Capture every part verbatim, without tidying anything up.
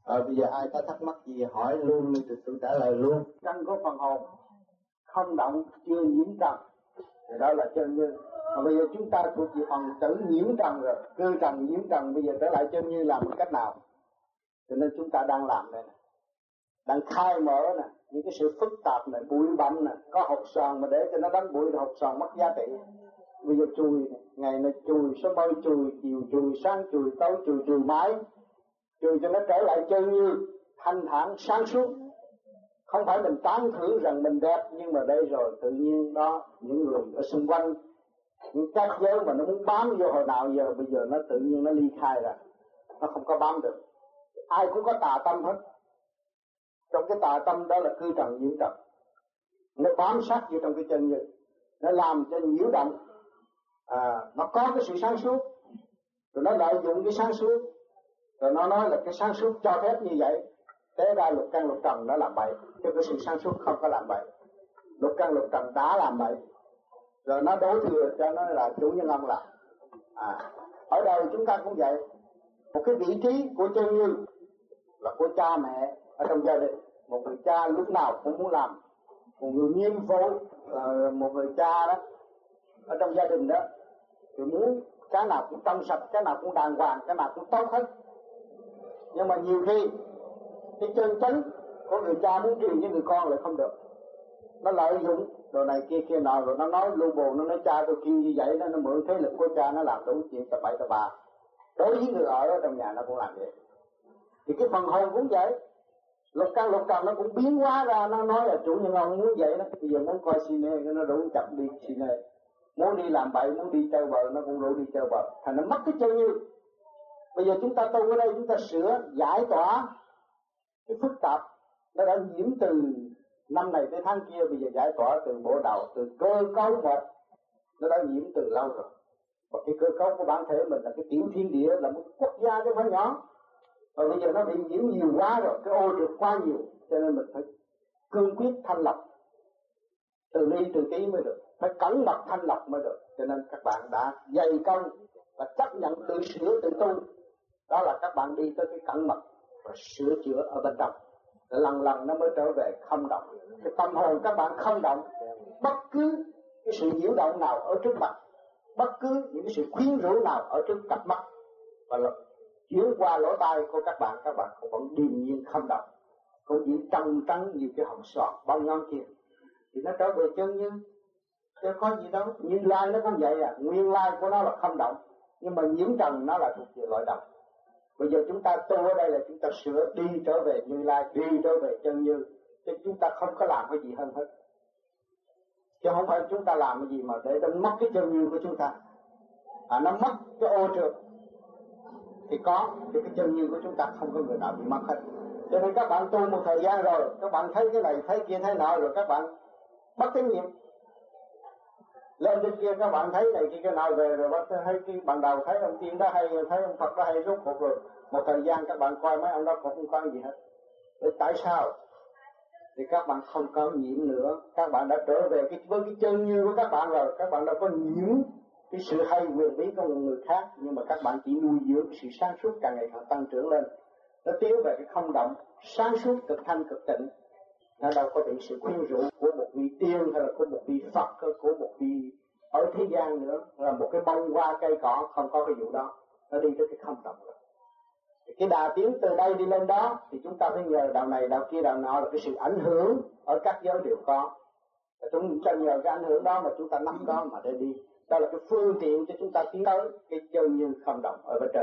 Ờ, bây giờ ai có thắc mắc gì hỏi luôn đi, tôi trả lời luôn. Căn của phần hồn không động, chưa nhiễm trần, thì đó là chân như. Mà bây giờ chúng ta thuộc về phần tử nhiễm trần rồi, cư trần nhiễm trần, bây giờ trở lại chân như làm cách nào? Cho nên chúng ta đang làm đây nè, đang khai mở nè, những cái sự phức tạp này, bụi bặm nè, có hột xoàn mà để cho nó đánh bụi, hột xoàn mất giá trị. Bây giờ chùi, ngày này chùi, sớm mai chùi, chiều chùi, sáng chùi, tối chùi, chùi mãi, chùi cho nó trở lại chân như, thanh thản, sáng suốt. Không phải mình tán thử rằng mình đẹp, nhưng mà đây rồi tự nhiên đó, những người ở xung quanh, những các giới mà nó muốn bám vô hồi nào giờ, bây giờ nó tự nhiên nó ly khai ra, nó không có bám được. Ai cũng có tà tâm hết. Trong cái tà tâm đó là cư trần nhiễm trần, nó bám sát vô trong cái chân như, nó làm cho nhiễu động. À, nó có cái sự sáng suốt, rồi nó lợi dụng cái sáng suốt, rồi nó nói là cái sáng suốt cho phép như vậy. Thế ra lục căn lục trần nó làm bậy, chứ cái sự sáng suốt không có làm bậy. Lục căn lục trần đã làm bậy, rồi nó đổ thừa cho nó là chủ nhân ông làm. À, ở đây chúng ta cũng vậy. Một cái vị trí của chân như là của cha mẹ ở trong gia đình. Một người cha lúc nào cũng muốn làm, một người nghiêm phụ, một người cha đó ở trong gia đình đó thì muốn cái nào cũng trong sạch, cái nào cũng đàng hoàng, cái nào cũng tốt hết. Nhưng mà nhiều khi cái chân chánh của người cha muốn truyền với người con lại không được, nó lợi dụng đồ này kia kia nọ, rồi nó nói lu bù, nó nói cha tôi kêu như vậy đó, nó mượn thế lực của cha nó làm đủ chuyện tập bậy tập bạ. Đối với người ở trong nhà nó cũng làm vậy. Thì cái phần hồn cũng vậy, lục căn lục trần nó cũng biến hóa ra, nó nói là chủ nhân ông muốn vậy đó. Bây giờ muốn coi cine nó đủ chậm đi cine, muốn đi làm bậy, muốn đi chơi bời nó cũng đủ đi chơi bời, thành nó mất cái chân như. Bây giờ chúng ta tu ở đây, chúng ta sửa giải tỏa cái phức tạp nó đã nhiễm từ năm này tới tháng kia. Bây giờ giải tỏa từ bộ đầu, từ cơ cấu một, nó đã nhiễm từ lâu rồi. Và cái cơ cấu của bản thể mình là cái tiểu thiên địa, là một quốc gia chứ không phải nhỏ. Và bây giờ nó bị nhiễm nhiều quá rồi, cái ô trượt quá nhiều, cho nên mình phải cương quyết thanh lọc, từ ly từ ký mới được, phải cẩn mật thanh lọc mới được. Cho nên các bạn đã dày công và chấp nhận tự sửa tự tu, đó là các bạn đi tới cái cẩn mật và sửa chữa ở bên trong, lần lần nó mới trở về không động. Cái tâm hồn các bạn không động, bất cứ cái sự nhiễu động nào ở trước mặt, bất cứ những cái sự khuyến rũ nào ở trước cặp mắt, và là chuyển qua lỗ tai của các bạn, các bạn cũng vẫn điềm nhiên không động, cũng chỉ trăng trắng như cái hồng xoàn bao nhon kia, thì nó trở về chân như, chứ có gì đâu. Như lai nó cũng vậy à, nguyên lai của nó là không động, nhưng mà nhiễm trần nó là thuộc về loại động. Bây giờ chúng ta tu ở đây là chúng ta sửa đi trở về Như Lai, đi trở về chân như, chứ chúng ta không có làm cái gì hơn hết. Chứ không phải chúng ta làm cái gì mà để nó mất cái chân như của chúng ta. À, nó mất cái ô trượt thì có, thì cái chân như của chúng ta không có người nào bị mất hết. Cho nên các bạn tu một thời gian rồi, các bạn thấy cái này, thấy kia, thấy nọ rồi, các bạn mất tín nhiệm. Lên trên kia các bạn thấy này kia cái nào về rồi, bắt thấy cái ban đầu thấy ông tiên đó hay, thấy ông Phật đó hay, rốt cuộc rồi một thời gian các bạn coi mấy ông đó cũng không có gì hết. Để tại sao? Thì các bạn không có nhiễm nữa, các bạn đã trở về cái với cái chân như của các bạn rồi, các bạn đã có nhiễm cái sự hay quyền bí của một người khác, nhưng mà các bạn chỉ nuôi dưỡng sự sáng suốt càng ngày càng tăng trưởng lên, nó tiến về cái không động, sáng suốt cực thanh cực tịnh. Nó đâu có bị sự khuyên rũ của một vị tiên hay là của một vị Phật hay của một vị ở thế gian nữa, là một cái bông hoa cây cỏ, không có cái vụ đó. Nó đi tới cái không động rồi. Cái đà tiến từ đây đi lên đó thì chúng ta phải nhờ đạo này đạo kia đạo nọ, là cái sự ảnh hưởng ở các giới đều có. Chúng ta nhờ cái ảnh hưởng đó mà chúng ta nắm đó mà để đi. Đó là cái phương tiện cho chúng ta tiến tới cái chân như không động ở bên trên.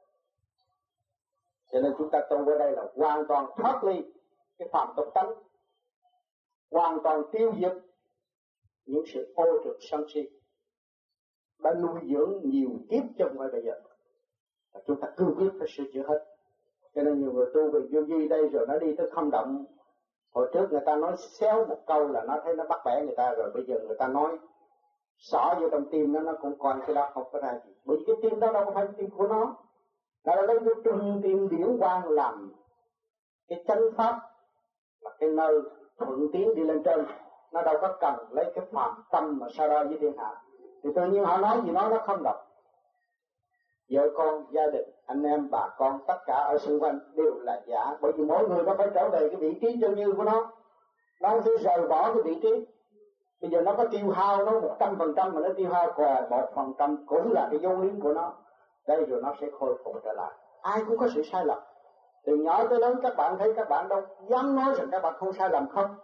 Cho nên chúng ta tu ở đây là hoàn toàn thoát ly cái phạm tục tánh, hoàn toàn tiêu diệt những sự ô trượt sân si đã nuôi dưỡng nhiều kiếp trong ngoài bây giờ. Và chúng ta cương quyết phải sửa chữa hết. Cho nên nhiều người tu về vô vi đây rồi nó đi tới không động. Hồi trước người ta nói xéo một câu là nó thấy nó bắt bẻ người ta rồi, bây giờ người ta nói xỏ vô trong tim nó, nó cũng coi cái đó không có ra gì. Bởi vì cái tim đó đâu có phải tim của nó, nó lấy cái trung tim điển quang làm cái chánh pháp, là cái nơi thuận tiến đi lên trên. Nó đâu có cần lấy cái phàm tâm mà sa ra với thiên hạ. Thì tự nhiên họ nói gì nói nó không động. vợ con, gia đình, anh em, bà con, tất cả ở xung quanh đều là giả. Bởi vì mỗi người nó phải trở về cái vị trí chân như của nó. Nó không thể rời bỏ cái vị trí. Bây giờ nó có tiêu hao nó một trăm phần trăm mà nó tiêu hao còn một phần trăm cũng là cái dấu liên của nó. Đây rồi nó sẽ khôi phục trở lại. Ai cũng có sự sai lầm. Từ nhỏ tới lớn các bạn thấy các bạn đâu dám nói rằng các bạn không sai lầm không?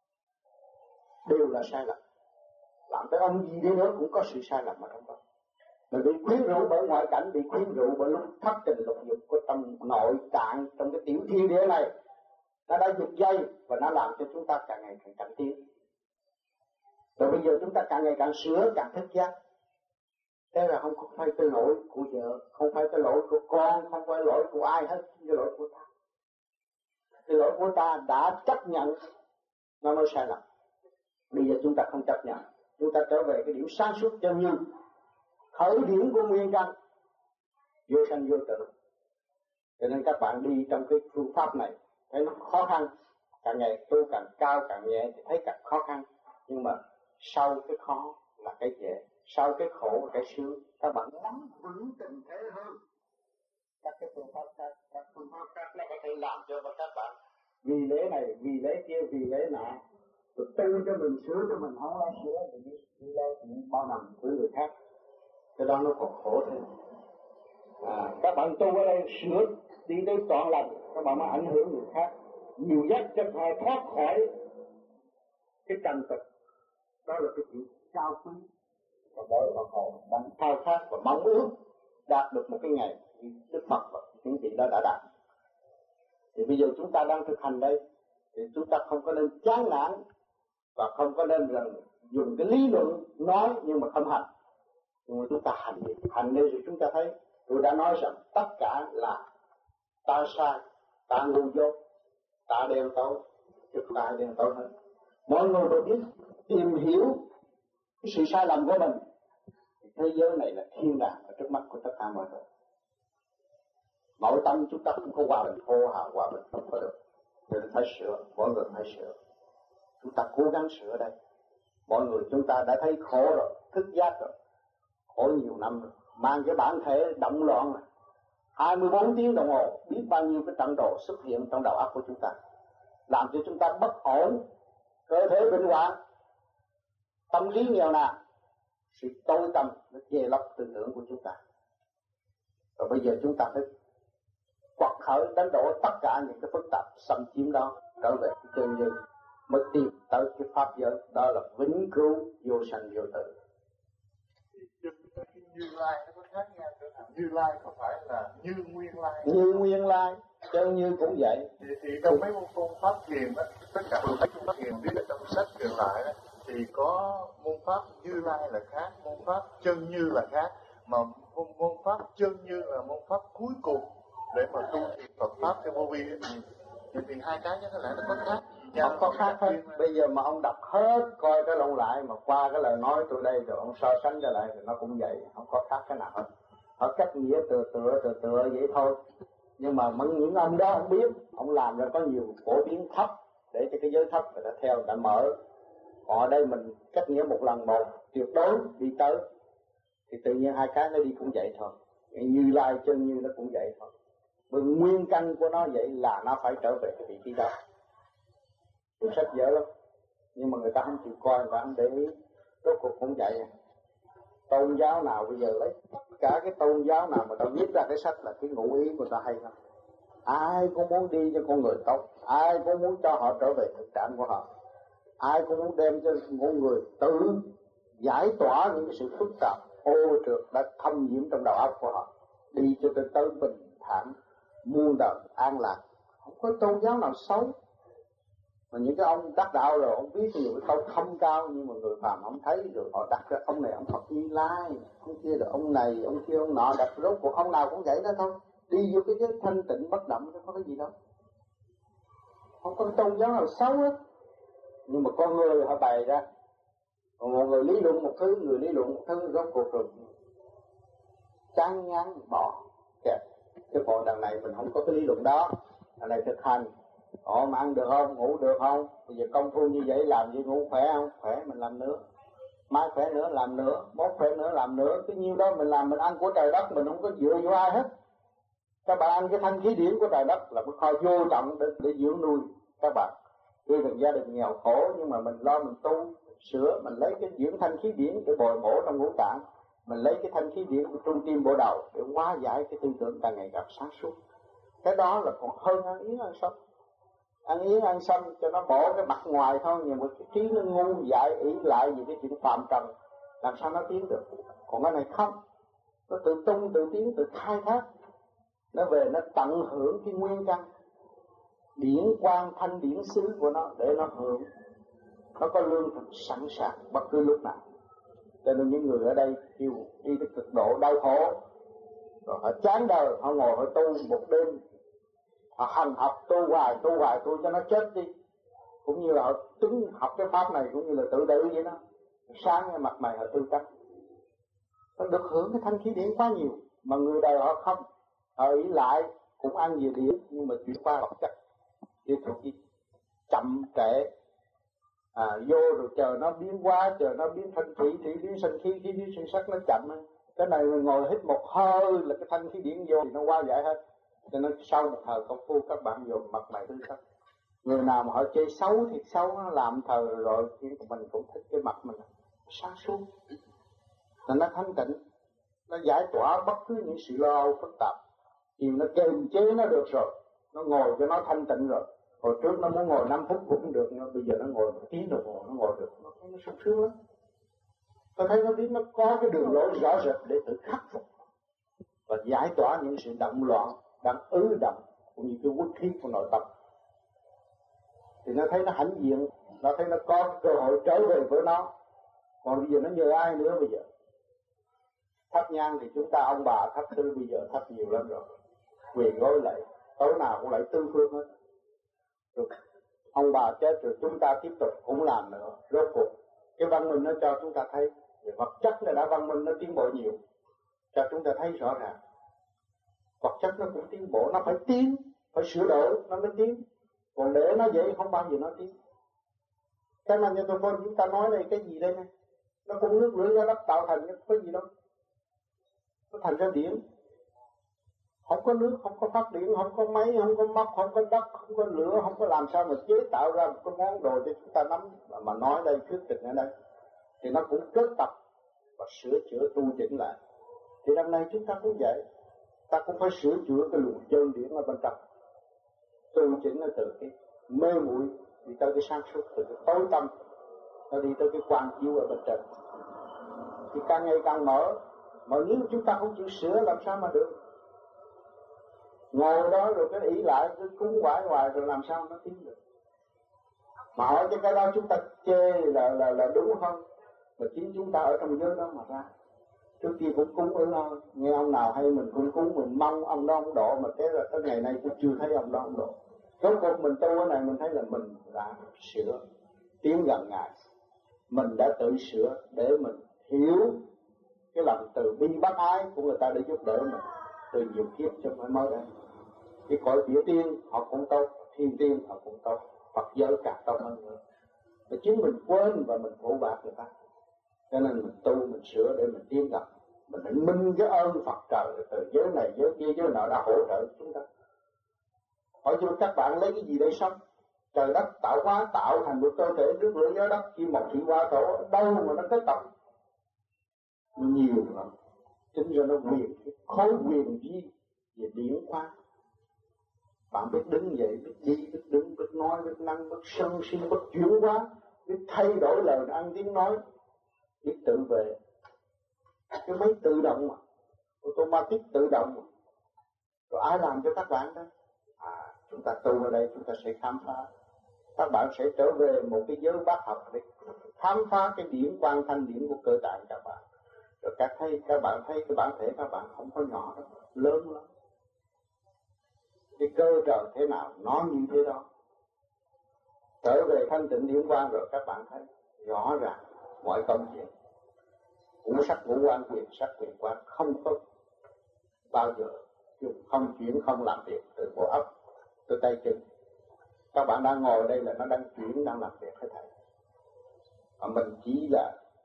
Đều là sai lầm. Làm tới ông gì đi nữa cũng có sự sai lầm ở trong đó. Mình bị quyến rũ bởi ngoại cảnh, bị quyến rũ bởi lúc thất tình lục dục của trong nội tạng, trong cái tiểu thiên địa này. Nó đã giật dây và nó làm cho chúng ta càng ngày càng cảnh tiến. Rồi bây giờ chúng ta càng ngày càng sửa, càng thức giác. Thế là không phải cái lỗi của vợ, không phải cái lỗi của con, không phải lỗi của ai hết, cái lỗi của ta. Cái lỗi của ta đã chấp nhận nó mới sai lầm. Bây giờ chúng ta không chấp nhận, chúng ta trở về cái điểm sáng suốt chân như khởi điểm của nguyên căn vô sanh vô tử. Cho nên các bạn đi trong cái phương pháp này thấy nó khó khăn, càng ngày tu càng cao càng nhẹ thì thấy càng khó khăn, nhưng mà sau cái khó là cái dễ, sau cái khổ là cái sướng. Các bạn nắm vững tình thế hơn. Các cái phương pháp khác, các phương pháp khác nó có thể làm cho các bạn vì lễ này, vì lễ kia, vì lễ nọ, rồi tu cho mình, sửa cho mình, không lo sửa thì đi lo chuyện bao năm của người khác, cái đó nó còn khổ thêm. À, các bạn tu ở đây sửa đi tới trọn lành, các bạn mới ảnh hưởng người khác, nhiều nhất cho họ thoát khỏi cái trần tục. Đó là cái chuyện cao quý và mỗi phần hồn đang thao khát và mong ước đạt được một cái ngày Đức Phật và những vị đó đã đạt. Thì bây giờ chúng ta đang thực hành đây, thì chúng ta không có nên chán nản và không có nên rằng dùng cái lý luận nói nhưng mà không hành. Nhưng mà chúng ta hành đi, hành đi rồi chúng ta thấy, tôi đã nói rằng tất cả là ta sai, ta ngu dốt, ta đen tối, chứ không ai đen tối hơn. Mọi người đều biết tìm hiểu cái sự sai lầm của mình. Thế giới này là thiên đàng ở trước mắt của tất cả mọi người. Nội tâm chúng ta không có hòa bình, hô hào hòa bình không có được. Nên phải sửa, mọi người phải sửa. Chúng ta cố gắng sửa đây. Mọi người chúng ta đã thấy khổ rồi, thức giác rồi, khổ nhiều năm rồi, mang cái bản thể động loạn rồi. hai mươi bốn tiếng đồng hồ, biết bao nhiêu cái trận đồ xuất hiện trong đầu óc của chúng ta, làm cho chúng ta bất ổn, cơ thể bệnh hoạn, tâm lý nghèo nàn, sự tối tâm nó che lấp tư tưởng của chúng ta. Rồi bây giờ chúng ta phải quật khởi đánh đổ tất cả những cái phức tạp xâm chiếm đó, trở về cái chân như mới tìm tới cái pháp giới, đó là vĩnh cửu vô sanh vô tử. Như Lai nó có khác nhau chỗ nào? Như Lai không phải là như Nguyên Lai. Như Nguyên Lai, chân như cũng vậy. Thì, thì trong mấy môn phương pháp thiền đó, tất cả mấy phương pháp thiền biết ở trong sách truyền lại đó, thì có môn pháp Như Lai là khác, môn pháp chân như là khác, mà môn, môn pháp chân như là môn pháp cuối cùng để mà tu thiền Phật pháp theo vô vi thì, thì, thì hai cái nhất là nó có khác. Không có khác hết. Bây giờ mà ông đọc hết coi cái lộn lại mà qua cái lời nói tôi đây rồi ông so sánh trở lại thì nó cũng vậy, không có khác cái nào hết. Họ cách nghĩa từ tựa từ tựa vậy thôi. Nhưng mà những ông đó không biết, ông làm ra có nhiều phổ biến thấp để cho cái giới thấp người ta theo, người ta mở. Còn ở đây mình cách nghĩa một lần một tuyệt đối đi tới thì tự nhiên hai cái nó đi cũng vậy thôi. Như Lai chân như nó cũng vậy thôi. Bởi nguyên căn của nó vậy là nó phải trở về cái vị trí đó. Cuốn sách dở lắm, nhưng mà người ta không chịu coi, người ta không để ý. Rốt cuộc cũng vậy. Tôn giáo nào bây giờ lấy tất cả cái tôn giáo nào mà ta viết ra cái sách là cái ngụ ý của ta hay lắm. Ai cũng muốn đi cho con người tốt, ai cũng muốn cho họ trở về thực trạng của họ, ai cũng muốn đem cho con người tự giải tỏa những cái sự phức tạp ô trượt đã thâm nhiễm trong đầu óc của họ, đi cho tới tới bình thản muôn đời an lạc. Không có tôn giáo nào xấu. Mà những cái ông đắc đạo rồi ông biết nhiều cái câu thâm cao, nhưng mà người phàm không thấy, rồi họ đặt ra ông này ông Phật Như Lai, ông kia là ông này, ông kia ông nọ, đặt rốt cuộc ông nào cũng vậy đó thôi. Đi vô cái giới thanh tịnh bất động nó có cái gì đâu. Không có tôn giáo nào xấu hết. Nhưng mà con người họ bày ra, còn một người lý luận một thứ, người lý luận một thứ, rốt cuộc rồi chán ngán bỏ kẹt. Cái bộ đằng này mình không có cái lý luận đó, đằng này thực hành. Họ mà ăn được không, ngủ được không, bây giờ công phu như vậy làm gì ngủ khỏe không, khỏe mình làm nữa. mai khỏe nữa làm nữa, mốt khỏe nữa làm nữa, cái nhiêu đó mình làm mình ăn của trời đất, mình không có dựa vô ai hết. Các bạn ăn cái thanh khí điển của trời đất là một kho vô trọng để, để dưỡng nuôi các bạn. Tuy rằng gia đình nghèo khổ nhưng mà mình lo mình tu, mình sửa, mình lấy cái dưỡng thanh khí điển để bồi bổ trong ngũ tạng, mình lấy cái thanh khí điển của trung tim bộ đầu để hóa giải cái tư tưởng càng ngày càng sáng suốt. Cái đó là còn hơn ăn yến ăn sâm. Ăn yến ăn sâm cho nó bỏ cái mặt ngoài thôi, nhưng mà cái trí nó ngu dại ý lại về cái chuyện phạm trần, làm sao nó tiến được. Còn cái này không, nó tự tung tự tiến tự khai thác, nó về nó tận hưởng cái nguyên căn điển quang thanh điển xứ của nó để nó hưởng. Nó có lương thực sẵn sàng bất cứ lúc nào. Cho nên những người ở đây kêu đi tới cực độ đau khổ, rồi họ chán đời, họ ngồi họ tu một đêm, họ hành học tu hoài tu hoài tu cho nó chết đi. Cũng như là họ tính học cái pháp này cũng như là tự tử vậy đó. Sáng cái mặt mày họ tươi tắn, họ được hưởng cái thanh khí điển quá nhiều. Mà người đời họ không, họ ý lại cũng ăn về điển nhưng mà chuyển qua vật chất, tiếp tục đi chậm trễ. À, vô rồi chờ nó biến hóa, chờ nó biến thanh thủy, thủy biến sinh khí, khí biến sinh sắc, nó chậm. Cái này mình ngồi hít một hơi là cái thanh khí điển vô thì nó hóa giải hết. Cho nên sau một thời công phu các bạn dùng mặt mày tươi sắc. Người nào mà họ chơi xấu thì xấu, nó làm thời rồi thì mình cũng thích cái mặt mình sáng suốt, là nó thanh tịnh, nó giải tỏa bất cứ những sự lo âu phức tạp. Thì nó kiềm chế nó được rồi, nó ngồi cho nó thanh tịnh rồi. Hồi trước nó muốn ngồi năm phút cũng được, nhưng bây giờ nó ngồi một tiếng đồng hồ nó ngồi được, nó thấy nó sung sướng lắm. Tôi thấy nó biết nó có cái đường lối rõ rệt để tự khắc phục và giải tỏa những sự động loạn đang ứ động cũng như cái uất khí của nội tâm. Thì nó thấy nó hãnh diện, nó thấy nó có cơ hội trở về với nó. Còn bây giờ nó nhờ ai nữa bây giờ? Thắp nhang thì chúng ta ông bà thắp tư bây giờ thắp nhiều lắm rồi, quỳ gối lại tối nào cũng lại tư phương hết. Rồi ông bà chết rồi chúng ta tiếp tục cũng làm nữa. Rốt cuộc cái văn minh nó cho chúng ta thấy, vật chất nó đã văn minh, nó tiến bộ nhiều, cho chúng ta thấy rõ ràng. Vật chất nó cũng tiến bộ, nó phải tiến, phải sửa đổi nó mới tiến. Còn để nó vậy không bao giờ nó tiến. Cái mà như tôi chúng ta nói đây cái gì đây này, nó cũng nước rửa ra đất tạo thành, nó có gì đâu, nó thành ra điển. Không có nước, không có phát điện, không có máy, không có móc, không có đất, không có lửa, không có làm sao mà chế tạo ra một cái món đồ để chúng ta nắm. Mà, mà nói đây, thuyết trình ở đây thì nó cũng kết tập và sửa chữa tu chỉnh lại. Thì năm nay chúng ta cũng vậy, ta cũng phải sửa chữa cái luồng chân điển ở bên trong, tu chỉnh nó từ cái mê muội đi tới cái sáng suốt, từ cái tối tâm nó đi tới cái quang chiếu ở bên trên, thì càng ngày càng mở. Mà nếu chúng ta không chịu sửa làm sao mà được? Ngồi đó rồi cái ý lại cứ cúng quải hoài rồi làm sao nó tiến được? Mà hỏi cho cái đó chúng ta chê là là là đúng không? Mà chính chúng ta ở trong giới đó mà ra. Trước kia cũng cúng ở đó, nghe ông nào hay mình cũng cúng, mình mong ông đó ông độ, mà thế là tới ngày nay cũng chưa thấy ông đó ông độ. Rốt cuộc mình tu ở này mình thấy là mình đã sửa, tiến gần Ngài, mình đã tự sửa để mình hiểu cái lòng từ bi bác ái của người ta để giúp đỡ mình từ nhiều kiếp cho mới mới đây. Cái cõi địa tiên họ cũng tốt, thiên tiên họ cũng tốt, Phật giới càng tốt hơn nữa. Mà chính mình quên và mình phụ bạc người ta, cho nên mình tu mình sửa để mình tiến gần, mình phải minh cái ơn Phật trời từ giới này giới kia giới nọ đã hỗ trợ chúng ta. Hỏi cho các bạn lấy cái gì để sống? Trời đất tạo hóa tạo thành một cơ thể nước lửa gió đất, khi một thủy hoa thổ đâu mà nó kết tập nhiều lắm. Chính ra nó quyền khối quyền gì về điển khoa. Bạn biết đứng dậy, biết đi, biết đứng, biết nói, biết năng, biết sân si, biết chuyển hóa, biết thay đổi lời ăn tiếng nói, biết tự về. Cái máy tự động mà, automatic tự động mà. Rồi ai làm cho các bạn đó? À, chúng ta tu ở đây chúng ta sẽ khám phá. Các bạn sẽ trở về một cái giới bác học để khám phá cái điển quang thanh điển của cơ tạng các bạn. Rồi các thấy các bạn thấy cái bản thể các bạn không có nhỏ đâu, lớn lắm. Cái cơ trời thế nào nó như thế đó. Trở về thanh tịnh điển quang rồi các bạn thấy rõ ràng mọi công chuyện. Ngũ sắc ngũ quan quyền sắc quyền quan không có bao giờ không chuyển không làm việc từ bộ óc từ tay chân. Các bạn đang ngồi đây là nó đang chuyển đang làm việc hết thảy. Mà mình chỉ là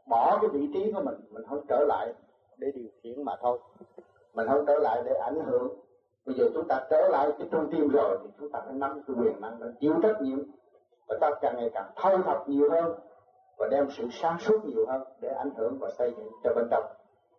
bỏ cái vị trí của mình, mình không trở lại để điều khiển mà thôi, mình không trở lại để ảnh hưởng. Bây giờ chúng ta trở lại cái trung tâm rồi thì chúng ta phải nắm cái quyền năng, chịu trách nhiệm, và ta càng ngày càng thâu thập nhiều hơn và đem sự sáng suốt nhiều hơn để ảnh hưởng và xây dựng cho bên trong.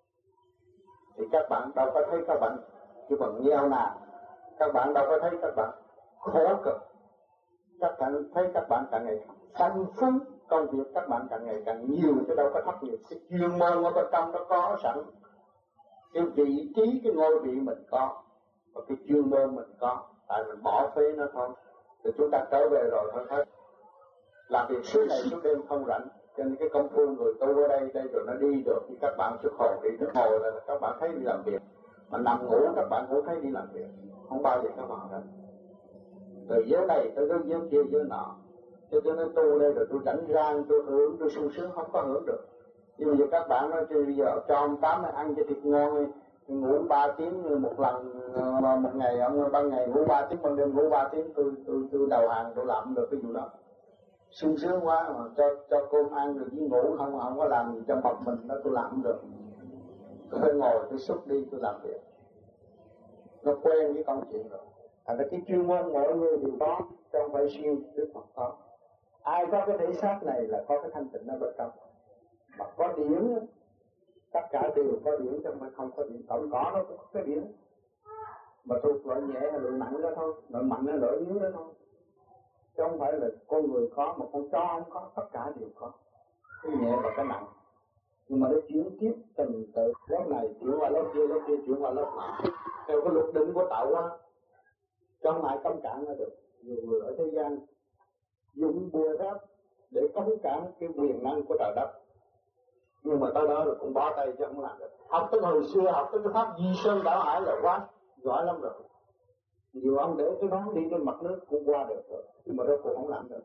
Thì các bạn đâu có thấy các bạn cái phần nghèo nàn, các bạn đâu có thấy các bạn khổ cực, các bạn thấy các bạn càng ngày càng phong phú, công việc các bạn càng ngày càng nhiều, chứ đâu có thấp nhiều. Cái chuyên môn ở bên trong nó có sẵn, cái vị trí, cái ngôi vị mình có, và cái chuyên môn mình có, tại mình bỏ phế nó thôi. Thì chúng ta trở về rồi thôi hết, làm việc suốt ngày suốt đêm không rảnh. Cho nên cái công phu người tu ở đây đây rồi nó đi được, thì các bạn xuất hồn đi nước hồi là các bạn thấy đi làm việc, mà nằm ngủ các bạn cũng thấy đi làm việc, không bao giờ các bạn hết. Từ giới này tới cái giới kia giới nọ, cho tôi nói tu đây rồi tôi rảnh rang, tôi hưởng, tôi sung sướng, không có hưởng được. Nhưng mà giờ các bạn nói bây giờ cho ông Tám này ăn cho thịt ngon, ngủ ba tiếng một lần một ngày, ông ban ngày ngủ ba tiếng, ban đêm ngủ ba tiếng, tôi tôi tôi đầu hàng, tôi làm được cái vụ đó. Sung sướng quá mà cho cho cơm ăn rồi chỉ ngủ không không có làm gì cho bọc mình đó, tôi làm được. Tôi phải ngồi tôi xúc đi tôi làm việc, nó quen với công chuyện rồi. Thành ra cái chuyên môn mọi người đều có, chứ không phải siêu Đức Phật có. Ai có cái thể xác này là có cái thanh tịnh ở bên trong, mà có điển, tất cả đều có điển, chứ không phải không có điển. Tổng có nó cũng có cái điển, mà thuộc loại nhẹ hay loại nặng đó thôi, loại mạnh hay loại yếu đó thôi. Chứ không phải là con người có, mà con chó không có, tất cả đều có cái nhẹ và cái nặng. Nhưng mà nó chuyển tiếp từng từ lớp này chuyển qua lớp kia, lớp kia chuyển qua lớp nọ, theo cái luật định của tạo hóa, cho không ai cấm cản nó được. Nhiều người ở thế gian dùng bùa pháp để cấm cản cái quyền năng của trời đất, nhưng mà tới đó rồi cũng bó tay chứ không làm được. Học tới hồi xưa học tới cái pháp di sơn đảo hải là quá giỏi lắm rồi, nhiều ông để cái đó đi trên mặt nước cũng qua được rồi, nhưng mà đó cũng không làm được.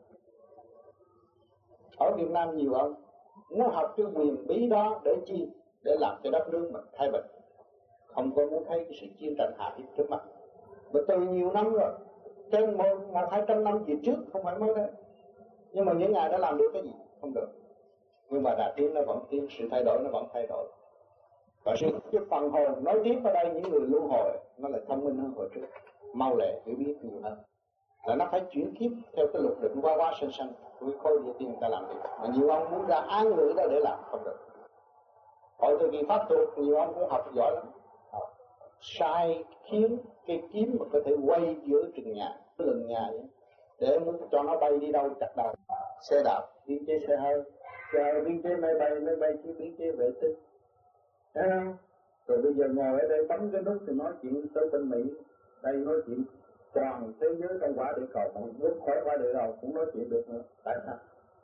Ở Việt Nam nhiều ông muốn học cái quyền bí đó để chi? Để làm cho đất nước mình thay bình, không có muốn thấy cái sự chiến tranh hạ hiếp trước mặt. Mà từ nhiều năm rồi, trên một, một hai trăm năm về trước, không phải mới đấy. Nhưng mà những ngày đã làm được cái gì? Không được. Nhưng mà đà tiến nó vẫn tiến, sự thay đổi nó vẫn thay đổi. Và sự cái phần hồn nói tiếp ở đây, những người luân hồi nó là thông minh hơn hồi trước, mau lẹ hiểu biết nhiều hơn, là nó phải chuyển kiếp theo cái luật định qua qua sanh sanh với khối địa tiên ta làm việc. Mà nhiều ông muốn ra án ngữ đó để làm không được. Hỏi từ kỳ pháp thuật nhiều ông cũng học giỏi lắm, học sai khiến cái kiếm mà có thể quay giữa trần nhà, cái lưng nhà vậy, để muốn cho nó bay đi đâu chặt đầu. Xe đạp biên chế xe hơi, xe hơi biên chế máy bay, máy bay chỉ biên chế vệ tinh, thấy không? Rồi bây giờ ngồi ở đây bấm cái nút thì nói chuyện tới bên Mỹ, đây nói chuyện toàn thế giới trong quả địa cầu, còn nước khỏi quả địa cầu cũng nói chuyện được nữa. Tại sao?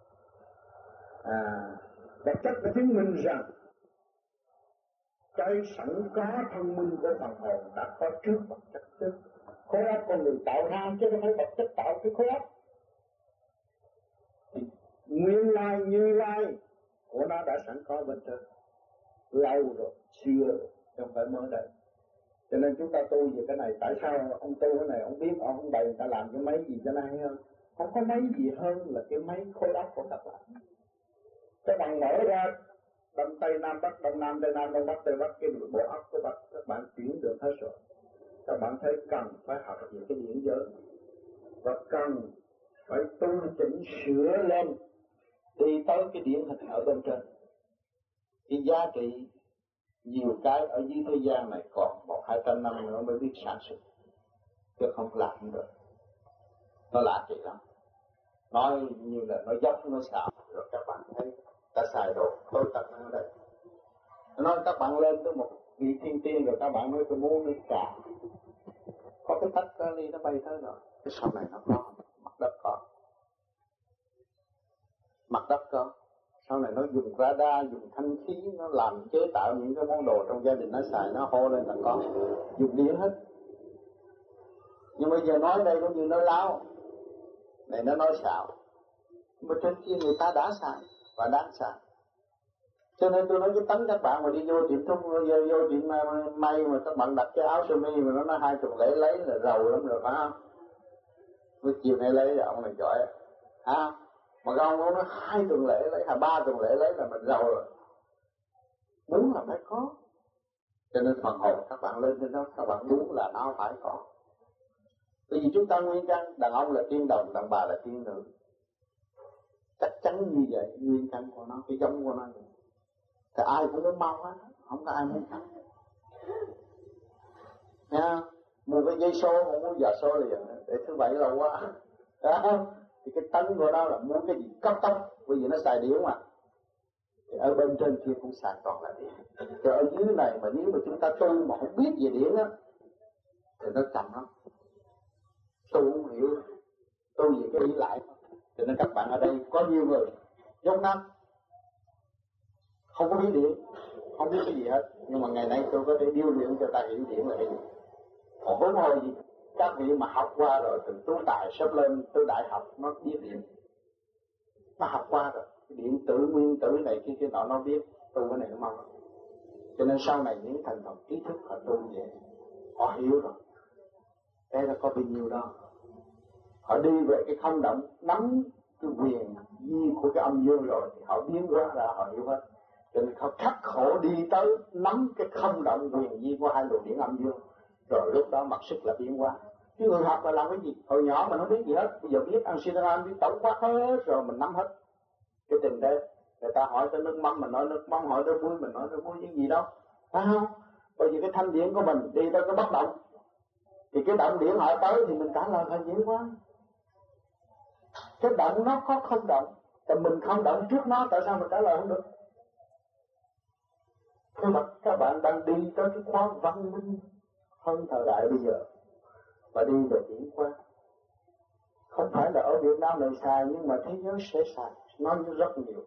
À, vật chất đã chứng minh rằng cái sẵn có thông minh của phần hồn đã có trước vật chất trước. Khối óc con người tạo ra chứ không phải vật chất tạo cái khối óc. Thì nguyên lai như lai của nó đã sẵn có bên trên lâu rồi, xưa rồi, không phải mới đây. Cho nên chúng ta tu về cái này, tại sao ông tu cái này, ông biết ông không bày người ta làm cái máy gì cho nó hay hơn? Không có máy gì hơn là cái máy khối óc của các bạn. Các bạn mở ra đông tây nam bắc, đông nam tây nam, đông bắc tây bắc, cái bộ óc của bạn các bạn chuyển được hết rồi. Các bạn thấy cần phải học về cái điển giới và cần phải tu chỉnh sửa lên đi tới cái điển hình ở bên trên. Cái giá trị nhiều cái ở dưới thế gian này còn một hai trăm năm nữa mới biết sản xuất, chứ không làm được. Nó lạ kỳ lắm, nói như là nó dốc nó xạo, rồi các bạn thấy ta xài đồ tối tận ở đây. Nó nói các bạn lên tới một vị thiên tiên rồi các bạn nói tôi muốn nước trà, có cái tách ra ly nó bay tới rồi. Cái sau này nó có, mặt đất có, mặt đất có. Sau này nó dùng radar, dùng thanh khí, nó làm chế tạo những cái món đồ trong gia đình nó xài, nó hô lên là có, dùng điện hết. Nhưng bây giờ nói đây cũng như nó láo, này nó nói xạo. Nhưng mà trên kia người ta đã xài và đang xài. Cho nên tôi nói cái tánh các bạn mà đi vô tiệm thuốc, vô, vô tiệm may mà các bạn đặt cái áo sơ mi mà nó nói hai chục lễ lấy là giàu lắm rồi, phải không? Với chiều nay lấy là ông này giỏi, à, Mà các ông nói hai tuần lễ lấy, hay ba tuần lễ lấy là mình giàu rồi. Muốn là phải có. Cho nên phần hồn các bạn lên trên đó, các bạn muốn là nó phải có. Bởi vì chúng ta nguyên căn, đàn ông là tiên đồng, đàn bà là tiên nữ. Chắc chắn như vậy, nguyên căn của nó, cái giống của nó. Thì ai cũng muốn mau hết, không có ai muốn thắng. Nha, mua cái dây số, không muốn giờ số liền, để thứ bảy lâu quá. Đó, thì cái tánh của nó là muốn cái gì cấp tốc, bởi vì nó xài điện mà. Thì ở bên trên kia cũng xài toàn là điện. Rồi ở dưới này mà nếu mà chúng ta tu mà không biết về điện á, thì nó chậm lắm. Tu không hiểu, tu gì cái ý lại. Cho nên các bạn ở đây có nhiều người giống năm không có biết điện, không biết cái gì hết, nhưng mà ngày nay tôi có thể điêu luyện cho ta hiểu điện là cái gì. Còn huống hồ gì các vị mà học qua rồi từ tú tài sắp lên tới đại học nó biết điện, nó học qua rồi điện tử nguyên tử này kia kia nọ nó biết, tu cái này nó mau. Cho nên sau này những thành phần trí thức họ tu về họ hiểu rồi, thế là có bao nhiêu đó họ đi về cái không động, nắm cái quyền di của cái âm dương rồi thì họ biến hóa ra, họ hiểu hết. Cho nên họ khắc khổ đi tới nắm cái không động quyền di của hai luồng điện âm dương, rồi lúc đó mặc sức là biến hóa. Cái người học là làm cái gì? Hồi nhỏ mình không biết gì hết, bây giờ biết ăn sideran, biết tổng quát hết rồi mình nắm hết. Cái tình thế người ta hỏi tới nước mắm mình nói nước mắm, hỏi tới muối mình nói nước muối, những gì đâu, phải không? Bởi vì cái thanh điển của mình đi tới cái bất động, thì cái động điển hỏi tới thì mình trả lời hơi dễ quá. Cái động nó có không động, thì mình không động trước nó, tại sao mình trả lời không được? Thế mà các bạn đang đi tới cái khóa văn minh hơn thời đại bây giờ, và đi về điển qua. Không phải là ở Việt Nam này xài, nhưng mà thế giới sẽ xài, nói rất nhiều.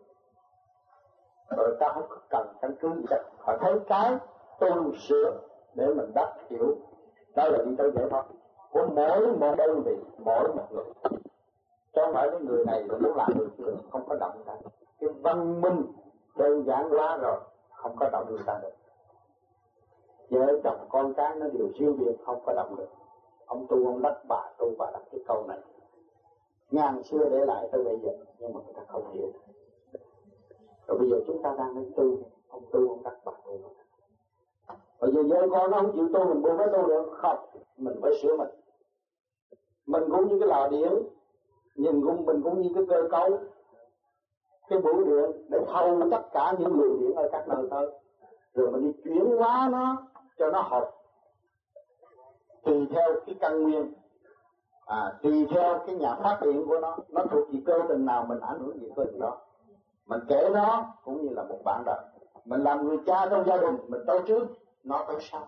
Rồi ta không cần căn cứ gì hết. Họ thấy cái tu sửa để mình đắc hiểu, đó là đi tới giải thoát của mỗi một đơn vị, mỗi một người. Chứ không phải cái người này nó làm được nữa, không có động ta. Cái văn minh đơn giản quá rồi, không có động người ta được. Vợ chồng con cái nó đều siêu việt, không có động được. Ông tu ông đắc, bà tu bà đắc, cái câu này ngàn xưa để lại tới bây giờ, nhưng mà người ta không hiểu. Rồi bây giờ chúng ta đang đến tu, ông tu ông đắc, bà tu. Bây giờ vợ con nó không chịu tu, mình buông nó tu được không? Mình phải sửa mình. Mình cũng như cái lò điện, nhìn cũng mình cũng như cái cơ cấu, cái bửu điện để thâu tất cả những luồng điện ở các nơi tới, rồi mình đi chuyển hóa nó cho nó hợp tùy theo cái căn nguyên, à, tùy theo cái nhà phát điện của nó, nó thuộc về cơ tình nào mình ảnh hưởng về cơ tình đó. Mình kể nó cũng như là một bạn đời, mình làm người cha trong gia đình, mình tới trước, nó tới sau.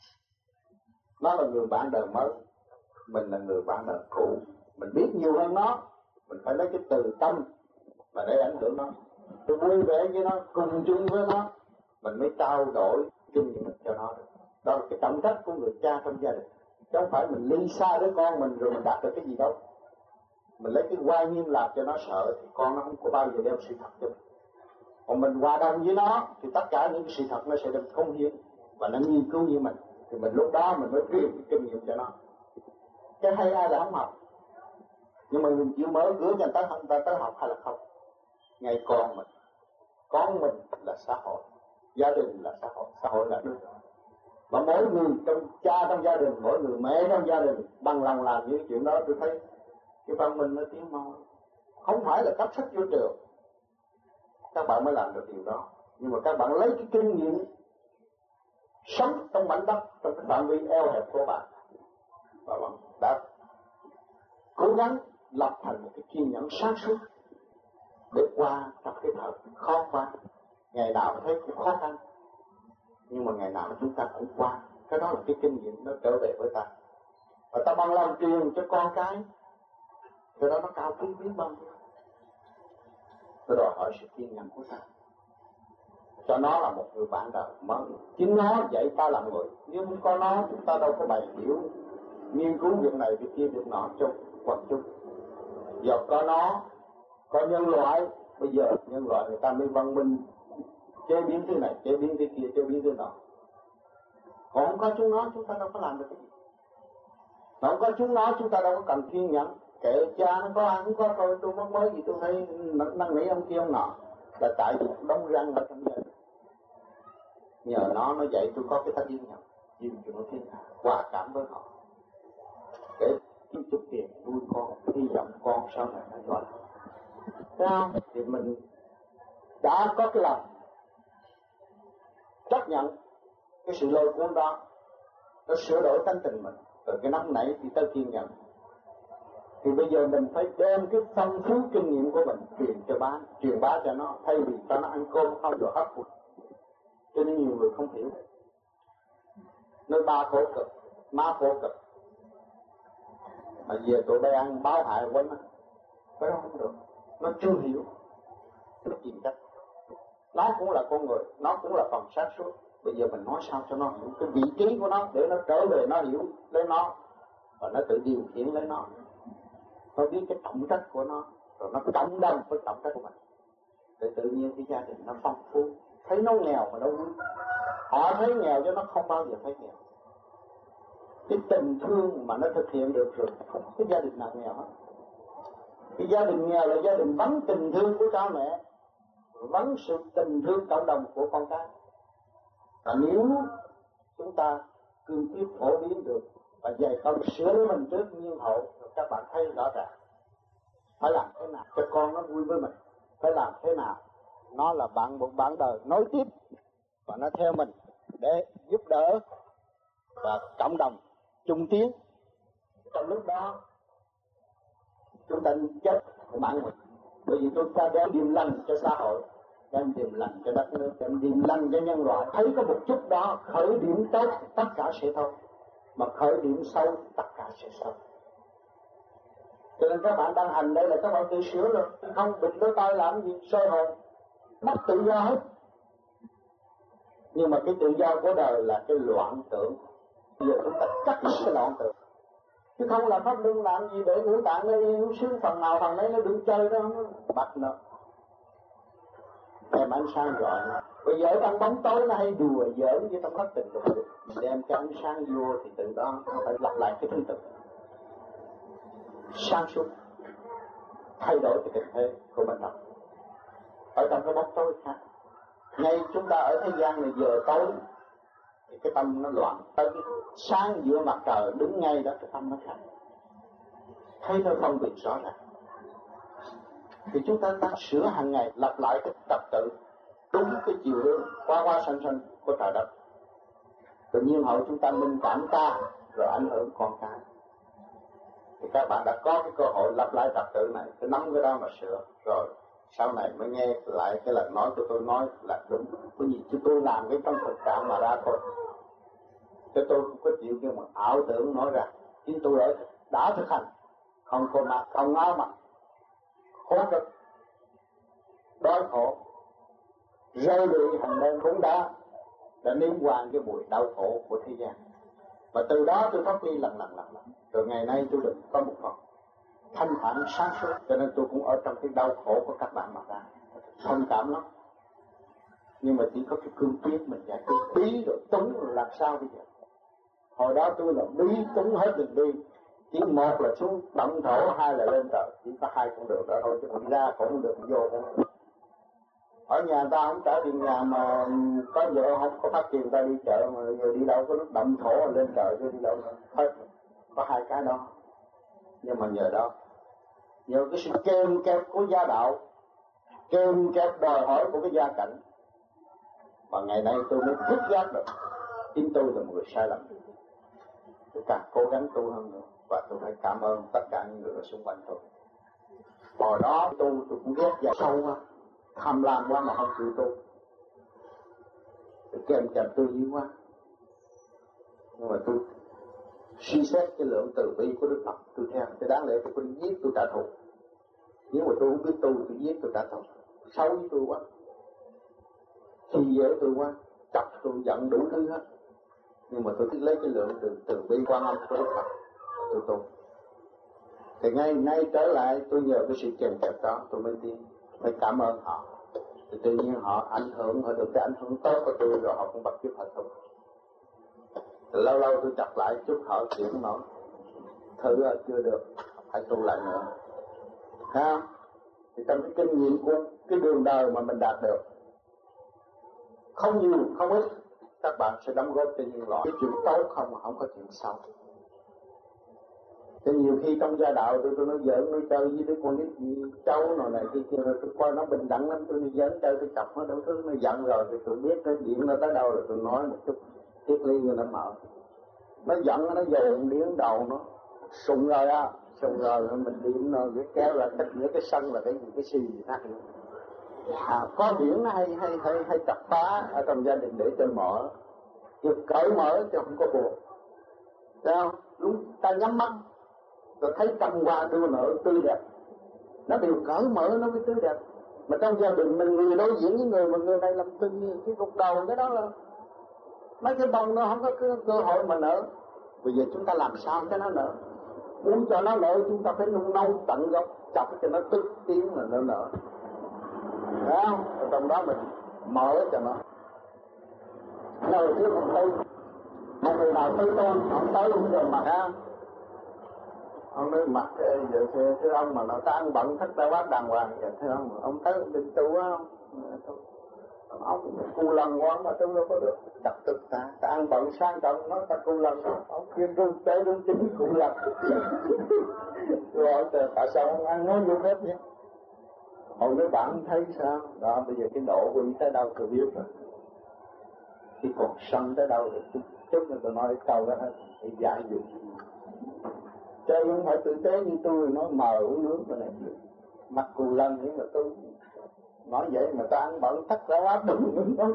Nó là người bạn đời mới, mình là người bạn đời cũ. Mình biết nhiều hơn nó, mình phải lấy cái từ tâm mà để ảnh hưởng nó. Tôi vui vẻ với nó, cùng chung với nó, mình mới trao đổi kinh nghiệm cho nó được. Đó là cái trọng trách của người cha trong gia đình. Chứ không phải mình ly xa với con mình rồi mình đạt được cái gì đâu. Mình lấy cái oai nghiêm làm cho nó sợ thì con nó không có bao giờ đem sự thật cho mình. Còn mình hòa đồng với nó thì tất cả những cái sự thật nó sẽ được công hiến và nó nghiên cứu như mình. Thì mình lúc đó mình mới truyền cái kinh nghiệm cho nó. Cái hay ai là không học, nhưng mà mình chịu mở cửa cho người ta, người ta tới học hay là không. Ngày con mình, con mình là xã hội, gia đình là xã hội, xã hội là nước. Và mỗi người trong cha trong gia đình, mỗi người mẹ trong gia đình bằng lòng làm những chuyện đó, tôi thấy cái văn minh nó tiến mau. Không phải là cấp sách vô trường các bạn mới làm được điều đó, nhưng mà các bạn lấy cái kinh nghiệm sống trong mảnh đất, trong cái phạm vi eo hẹp của bạn, và bạn đã cố gắng lập thành một cái kiên nhẫn sáng suốt để qua trong cái thời khó qua. Ngày nào thấy cũng khó khăn, nhưng mà ngày nào chúng ta cũng qua. Cái đó là cái kinh nghiệm nó trở về với ta, và ta bằng lòng truyền cho con cái. Cái đó nó cao quý biết bao nhiêu. Tôi đòi hỏi sự kiên nhẫn của ta, cho nó là một người bạn đời mới. Chính nó dạy ta làm người. Nếu không có nó, chúng ta đâu có bày biểu nghiên cứu việc này việc kia việc nọ cho quần chúng. Giờ có nó, có nhân loại, bây giờ nhân loại người ta mới văn minh chế biến thứ này, chế biến thứ kia, chế biến thứ nọ. Còn không có chúng nó, chúng ta đâu có làm được cái gì. Mà không có chúng nó, chúng ta đâu có cần kiên nhẫn. kệ cha nó có ăn không có thôi, tôi mất mới gì tôi phải năn nỉ ông kia ông nọ, là tại vì đóng răng ở trong gia đình. Nhờ nó nó dạy tôi có cái tánh yêu nhau, yêu cho nó thiên hạ, hòa cảm với họ, để kiếm chút tiền nuôi con, hy vọng con sau này nó giỏi. Thấy không? Thì mình đã có cái lòng chấp nhận cái sự lôi cuốn đó, nó sửa đổi tánh tình mình, rồi cái nóng nảy thì tới kiên nhẫn. Thì bây giờ mình phải đem cái phong phú kinh nghiệm của mình truyền cho bá, truyền bá cho nó, thay vì cho nó ăn cơm không được hấp thụ. Cho nên nhiều người không hiểu. Nơi ba khổ cực, má khổ cực, mà về tụi bay ăn báo hại quên á, cái đó không được. Nó chưa hiểu, nó tìm cách. Nó cũng là con người, nó cũng là phần sáng suốt. Bây giờ mình nói sao cho nó hiểu cái vị trí của nó, để nó trở về nó hiểu lấy nó, và nó tự điều khiển lấy nó. Nó biết cái trọng trách của nó, rồi nó cộng đồng với trọng trách của mình, để tự nhiên cái gia đình nó phong phú. Thấy nó nghèo mà nó vui, họ thấy nghèo chứ nó không bao giờ thấy nghèo. Cái tình thương mà nó thực hiện được rồi, không có cái gia đình nào nghèo hết. Cái gia đình nghèo là gia đình vắng tình thương của cha mẹ, vắng sự tình thương cộng đồng của con cái. Và nếu chúng ta cương quyết phổ biến được và dạy con sửa lấy mình trước nhiên hậu, rồi các bạn thấy rõ ràng phải làm thế nào cho con nó vui với mình, phải làm thế nào nó là bạn một bạn đời nối tiếp và nó theo mình để giúp đỡ và cộng đồng chung tiến. Trong lúc đó chúng ta chết mạng mình, bởi vì chúng ta đem điềm lành cho xã hội, đem điềm lành cho đất nước, đem điềm lành cho nhân loại. Thấy có một chút đó khởi điểm tốt, tất cả sẽ thôi, mà khởi điểm sâu, tất cả sẽ sâu. Cho nên các bạn đang hành đây là các bạn tự sửa rồi, không bịt lỗ tai làm gì, soi hồn, mất tự do hết. Nhưng mà cái tự do của đời là cái loạn tưởng. Bây giờ chúng ta cắt cái loạn tưởng, chứ không là pháp luân làm gì để ngũ tạng nó yêu sướng phần nào phần đấy nó đừng chơi đó, bắt nó đem ánh sáng gọi nó. Bây giờ trong bóng tối nó hay đùa giỡn với trong thất tình lục dục, mình đem cái ánh sáng vô thì từ đó nó phải lặp lại cái thứ tự sáng suốt, thay đổi cái tình thế của mình đó. Ở trong cái bóng tối khác, ngay chúng ta ở thế gian này giờ tối thì cái tâm nó loạn, tới cái sáng giữa mặt trời đứng ngay đó cái tâm nó khác, thấy nó phân biệt rõ ràng. Thì chúng ta đang sửa hàng ngày, lặp lại cái trật tự đúng cái chiều hướng qua qua sanh sanh của trời đất. Tự nhiên hậu chúng ta minh cảm ta rồi ảnh hưởng con cái. Thì các bạn đã có cái cơ hội lặp lại trật tự này, cứ nắm cái đó mà sửa, rồi sau này mới nghe lại cái lời nói của tôi nói là đúng. Bởi vì chứ tôi làm cái trong thực trạng mà ra thôi, chứ tôi không có chịu cái mà ảo tưởng nói ra. Chính tôi ở đã thực hành, không có mặt, không ngó mặt, khổ cực, đói khổ, rơi lụy hành đơn cũng đã đã nếm qua cái mùi đau khổ của thế gian. Và từ đó tôi phát huy lần lần lần lần, rồi ngày nay tôi được có một phần thanh thản sáng suốt, cho nên tôi cũng ở trong cái đau khổ của các bạn mà ra, thông cảm lắm. Nhưng mà chỉ có cái cương quyết mình giải quyết bí rồi túng rồi làm sao bây giờ. Hồi đó tôi là bí túng hết đường đi, chỉ một là xuống động thổ, hai là lên trời, chỉ có hai con đường đó thôi, chứ mình ra cũng được, vô cũng được. Ở nhà ta không trả tiền nhà mà có vợ không có phát tiền ta đi chợ, mà giờ đi đâu có lúc động thổ lên trời chứ đi đâu hết, có hai cái đó. Nhưng mà nhờ đó, nhờ cái sự kèm kẹp của gia đạo, kèm kẹp đòi hỏi của cái gia cảnh, và ngày nay tôi mới thức giác được chính tôi là một người sai lầm. Tôi càng cố gắng tu hơn nữa, và tôi phải cảm ơn tất cả những người ở xung quanh tôi. Hồi đó tôi tôi cũng ghét và sâu quá, tham lam quá mà không chịu tu, tôi kèm kẹp tôi dữ quá. Nhưng mà tôi suy xét cái lượng từ bi của Đức Phật, tôi theo, tôi đáng lẽ tôi có đi giết tôi trả thù. Nhưng mà tôi không biết tu, tôi giết tôi trả thù, xấu với tôi quá, khi dễ tôi quá, chọc tôi giận đủ thứ hết. Nhưng mà tôi thích lấy cái lượng từ từ bi quan âm của Đức Phật, tôi tu. Thì ngay ngay trở lại tôi nhờ cái sự kèm kẹp đó tôi mới tin, phải cảm ơn họ. Thì tự nhiên họ ảnh hưởng, họ được cái ảnh hưởng tốt của tôi, rồi họ cũng bắt chước họ tu. Thì lâu lâu tôi chặt lại chút họ chịu nói thử chưa được, phải tu lại nữa. Ha? Thì trong cái kinh nghiệm của cái đường đời mà mình đạt được, không nhiều không ít, các bạn sẽ đóng góp cho nhân loại. Cái chuyện tốt không mà không có chuyện xấu. Thì nhiều khi trong gia đạo tôi tôi nói giỡn nói chơi với đứa con nít gì cháu nào này kia kia, tôi coi nó bình đẳng lắm, tôi đi giỡn chơi tôi chọc nó đủ thứ, nó giận rồi thì tôi biết cái điện nó tới đâu rồi tôi nói một chút thiết ly người nó mở. Nó giận nó dồn điếng đầu nó sùng rồi á, sùng rồi mình điện nó cái kéo là cách giữa cái sân là cái gì cái xì gì khác nữa. À, có điển nó hay hay hay hay chặt phá ở trong gia đình để cho mở, chứ cởi mở chứ không có buồn. Thấy không? Lúc ta nhắm mắt rồi thấy cầm hoa đưa nở tươi đẹp, nó đều cởi mở nó mới tươi đẹp. Mà trong gia đình mình người đối diện với người mà người này làm từng cái cục đầu cái đó là mấy cái bông nó không có cơ, cơ hội mà nở. Bây giờ chúng ta làm sao cho nó nở? Muốn cho nó nở chúng ta phải nung nấu tận gốc, chọc cho nó tức tiếng là nó nở. Thấy không? Ở trong đó mình mở cho nó. Nơi trước ông Tư, một người nào tới tôi, ông tới cũng giờ mặt ha. Ông nói mặt giờ thưa ông mà nó ta ăn bận thất ta bát đàng hoàng, giờ thưa ông, ông tới định tu á không? Ông cu lần quá mà tôi đâu có được. Đặt tức ta, ta ăn bận sang trọng nó ta cu lần đó, ông kia rung tế rung chính cu lần. Rồi hỏi tại sao ông ăn nói vô phép vậy? Ông nói bạn thấy sao? Đó bây giờ cái độ của ý tới đâu tôi biết rồi. Khi còn sân tới đâu thì chút chút là tôi nói câu đó hết, để giải dụ. Chứ không phải tử tế như tôi nói mờ uống nước mà này mặt cù lần nhưng mà tôi nói vậy mà ta ăn bận thất ra quá đừng nói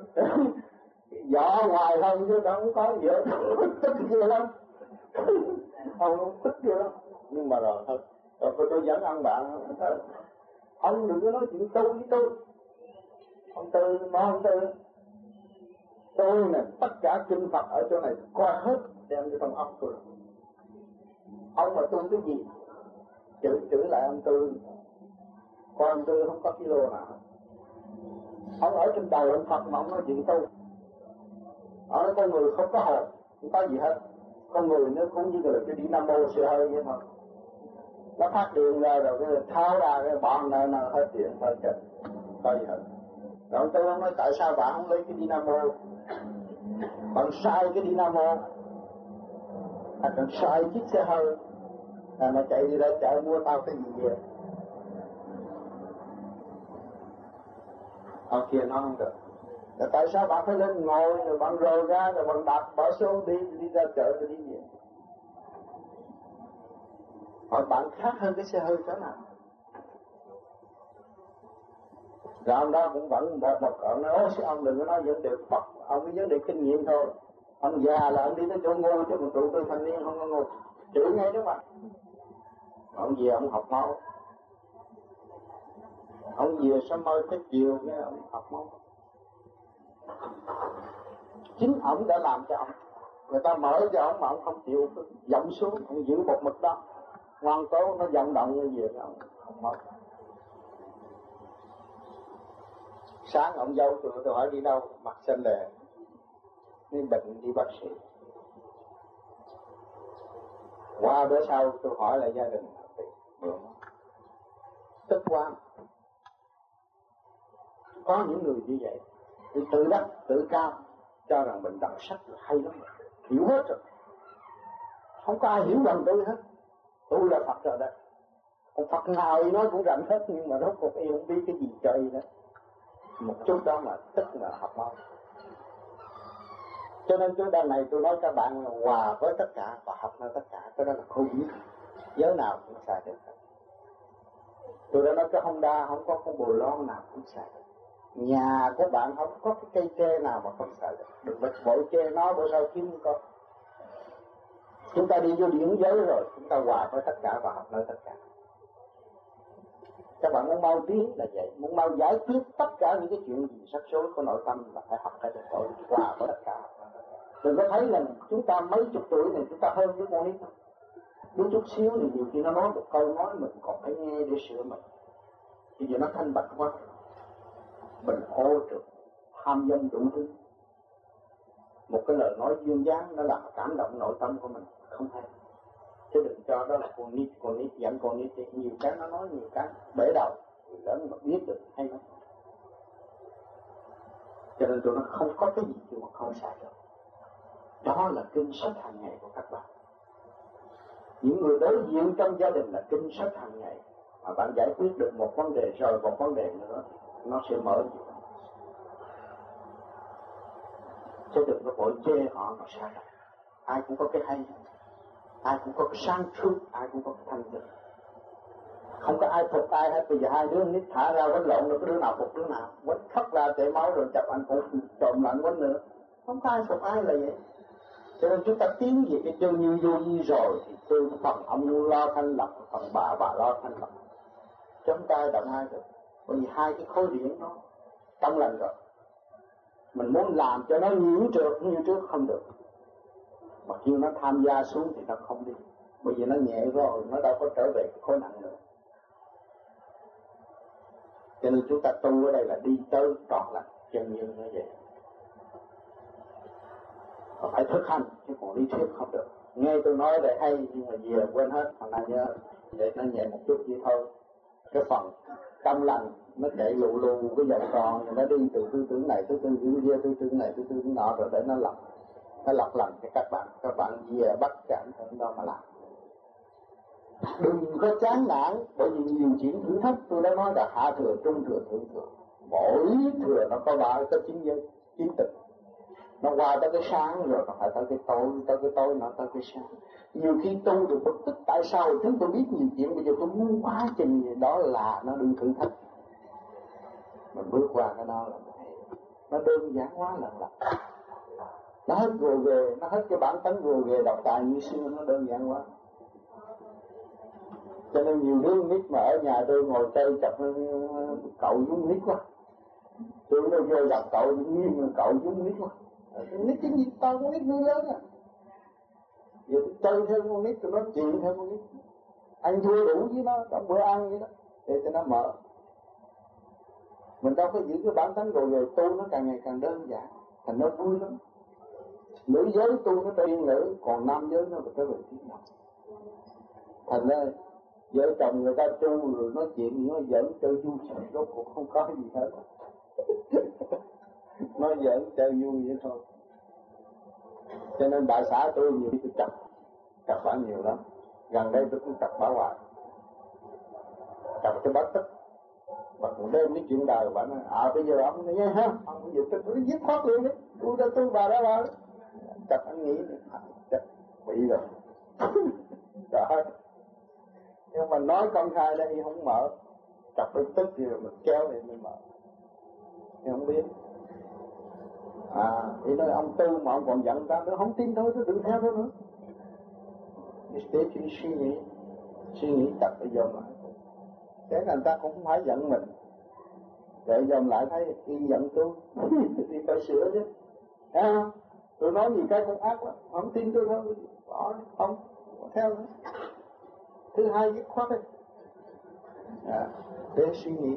vỏ ngoài hơn chứ đâu có gì hết. Tức ghê lắm. Ông tức ghê lắm. Nhưng mà rồi thôi, rồi tôi vẫn ăn bạn. Ông đừng có nói chuyện tu với tôi. Ông Tư, nói ông Tư, tôi nè, tất cả kinh Phật ở chỗ này qua hết đem cho trong óc tôi. Ông mà tu cái gì? Chữ chữ lại ông Tư. Còn ông Tư không có kilo nào. Ông ở trên đầu ông Phật mà ông nói chuyện tu. Ông nói con người không có hồn, không có gì hết. Con người nó cũng như là cái đi Nam Mô xe hơi vậy thôi. Nó phát điện ra rồi cái tháo ra cái bọn này nó hết điện hết chết. Có gì hết. Rồi ông Tư ông nói tại sao bạn không lấy cái Dynamo? Bạn sai cái Dynamo. À còn sai chiếc xe hơi. À mà chạy đi ra chợ mua tao cái gì vậy? Ông kia nói không được. Rồi tại sao bạn phải lên ngồi rồi bạn rời ra rồi bạn đạp bỏ số đi đi ra chợ rồi đi về? Hỏi bạn khác hơn cái xe hơi chỗ nào? Rồi ông đó cũng vẫn một một cậu nói, ôi ông đừng có nói vấn đề Phật, ông cái vấn đề kinh nghiệm thôi. Ông già là ông đi tới chỗ ngu chứ một tụi tôi thanh niên không có ngu. Chửi ngay đó mà. Ông về ông học máu. Ông về sớm mơ tới chiều cái ông học máu. Chính ông đã làm cho ông. Người ta mở cho ông mà ông không chịu dậm xuống, ông giữ một mực đó. Ngoan cố nó vận động như vậy ông học máu. Sáng ông dâu tôi, tôi hỏi đi đâu, mặt xanh lè, đi bệnh đi bác sĩ. Qua bữa sau tôi hỏi lại gia đình, tức quá. Có những người như vậy, thì tự đắc, tự cao, cho rằng mình đọc sách là hay lắm, hiểu hết rồi. Không có ai hiểu bằng tôi hết, tôi là Phật rồi đó. Còn Phật nào thì nói cũng rành hết, nhưng mà rốt cuộc yêu không biết cái gì trời đó. Một chút đó mà tức là học máu. Cho nên chỗ đây này tôi nói các bạn là hòa với tất cả và học với tất cả, cái đó là không biết giới nào cũng xài được. Tôi đã nói cái Honda không có con bồ lon nào cũng xài được. Nhà của bạn không có cái cây tre nào mà không xài được. Đừng bật bội tre nó bữa sau kiếm con. Chúng ta đi vô điển giới rồi, chúng ta hòa với tất cả và học với tất cả. Các bạn muốn mau tiến là vậy, muốn mau giải quyết tất cả những cái chuyện gì rắc rối của nội tâm là phải học cái được rồi, hòa với tất cả. Đừng có thấy là chúng ta mấy chục tuổi này chúng ta hơn với con nít. Đúng chút xíu thì nhiều khi nó nói một câu nói mình còn phải nghe để sửa mình. Bây giờ nó thanh bạch quá, mình ô trực, tham dâm đủ thứ. Một cái lời nói duyên dáng nó làm cảm động nội tâm của mình, không hay. Chứ đừng cho cho đó là con nít, con nít dẫn con nít thì nhiều cái nó nói nhiều cái bể đầu, người lớn mà biết được hay lắm. Cho nên tụi nó không có cái gì chứ mà không sai được. Đó là kinh sách hàng ngày của các bạn. Những người đối diện trong gia đình là kinh sách hàng ngày. Mà bạn giải quyết được một vấn đề rồi một vấn đề nữa, nó sẽ mở gì đó. Chứ đừng có vội chê họ mà sai rồi. Ai cũng có cái hay, ai cũng có cái sáng suốt, ai cũng có cái thanh tịnh. Không có ai phục ai hết. Bây giờ hai đứa nít thả ra quánh lộn rồi cái đứa nào phục đứa nào, quánh khóc ra chảy máu rồi chập anh cũng trộm lạnh quánh nữa. Không có ai phục ai là vậy. Cho nên chúng ta tiến về cái chân như vô vi rồi thì tôi phần ông lo thanh lập, phần bà bà lo thanh lập. Chúng ta động ai được. Bởi vì hai cái khối điển nó trong lành rồi. Mình muốn làm cho nó nhiễu trượt như trước không được. Mà khi nó tham gia xuống thì nó không đi. Bởi vì nó nhẹ rồi, nó đâu có trở về cái khối nặng nữa. Cho nên chúng ta tu ở đây là đi tới trọn lành, chân như nó vậy. Và phải thực hành, chứ còn lý thuyết không được. Nghe tôi nói đây hay, nhưng mà về quên hết, thằng này nhớ, để nó nhẹ một chút vậy thôi. Cái phần tâm lành, nó chạy lù lù cái vòng tròn, rồi nó đi từ tư tưởng này, tới tư tưởng kia, tư tưởng này, tới tư tưởng nọ, rồi để nó lọc. Nó lọc lành cho các bạn, các bạn về bắt cảm hưởng đó mà làm. Đừng có chán nản, bởi vì nhiều chuyện thử thách tôi đã nói là hạ thừa, trung thừa, thượng thừa. Mỗi thừa nó có ba cái chín giới, chín tịch. Nó qua tới cái sáng rồi nó phải tới cái tối, tới cái tối nó tới cái sáng. Nhiều khi tu được bất tức tại sao chúng tôi biết nhiều chuyện, bây giờ tôi muốn quá trình gì đó là nó đừng thử thách. Mình bước qua cái đó là nó đơn giản quá lần lần. Nó hết gồ ghề, nó hết cái bản tánh gồ ghề độc tài như xưa, nó đơn giản quá. Cho nên nhiều đứa nít mà ở nhà tôi ngồi chơi chọc cậu giống nít quá. Tôi nó vô gặp cậu giống nghiêng cậu giống nít quá. Nít cái gì tao con nít nuôi lớn à. Giờ tôi chơi theo con nít, tôi nói chuyện theo con nít. Anh thua đủ với nó, trong bữa ăn vậy đó, để cho nó mở. Mình đâu có giữ cái bản tánh rồi rồi tu nó càng ngày càng đơn giản, thành nó vui lắm. Nữ giới tu nó tiên nữ, còn nam giới nó trở về tiếng động. Thành ra vợ chồng người ta tu rồi nói chuyện nó giỡn chơi vui, rốt cuộc không có gì hết. Nó giỡn chơi vui vậy thôi. Cho nên đại xã tôi nhiều khi tôi chặt chặt bả nhiều lắm. Gần đây tôi cũng chặt bả hoài, chặt cho bả tức. Và cũng đêm cái chuyện đời bả nói à bây giờ ông nghe ha, ông bây giờ tôi cứ dứt thoát luôn đấy, tôi ra tôi bà đó bà chặt anh nghĩ chặt bị rồi. Đó. Nhưng mà nói công khai đây không mở, chặt cái tức thì mình kéo thì mình mở. Nhưng không biết. À, thì nói ông tu mà ông còn giận ta, nó không tin thôi, tôi đừng theo thôi nữa. Để chuyện suy nghĩ, suy nghĩ chặt để dòm lại. Thế là người ta cũng không phải giận mình. Để dòm lại thấy y giận tôi, thì phải sửa chứ. Thấy không? Tôi nói gì cái cũng ác lắm, không tin tôi thôi, bỏ không, bỏ theo nữa. Thứ hai dứt khoát đi. À, để suy nghĩ.